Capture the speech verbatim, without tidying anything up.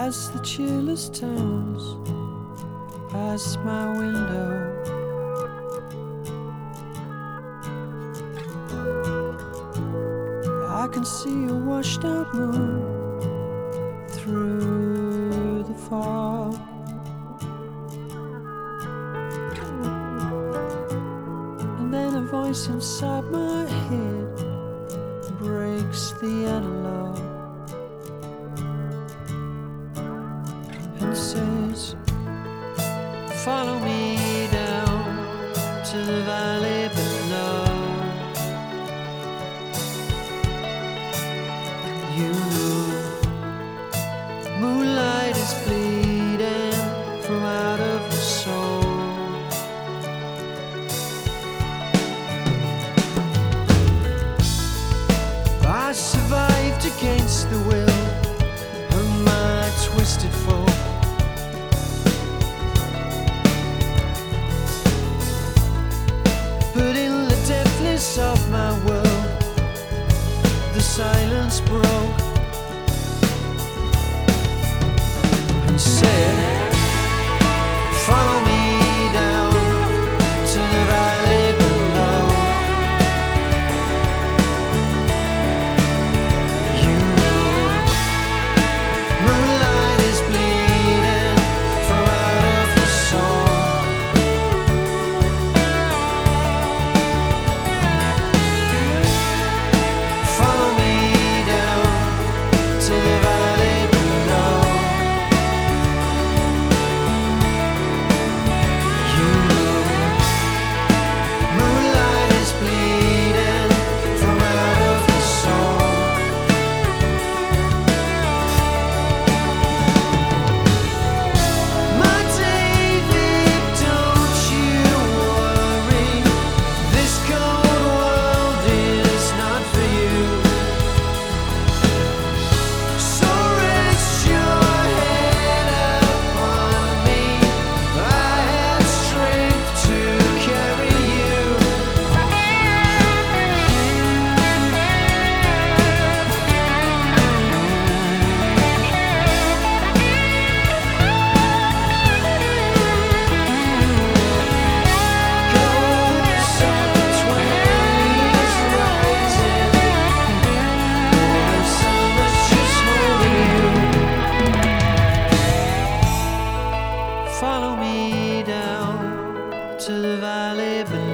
as the cheerless towns pass my window. I can see a washed out moon through the fog. And then a voice inside my head breaks the analog and says, follow me down to the valley below. You know, moonlight is bleeding from out of the soul. I survived against the will of my twisted foe. But in the deafness of my world, the silence broke and said, follow me down to the valley below. You know, moonlight is bleeding from out of the soul. Follow me down to the valley below. You know, moonlight is bleeding from out of the soul. My David, don't you worry, this cold world is not for you. So rest your head upon me, I have strength to carry you. Ghosts of the twenties rising, and summer's just holding you. Follow me down to the valley below.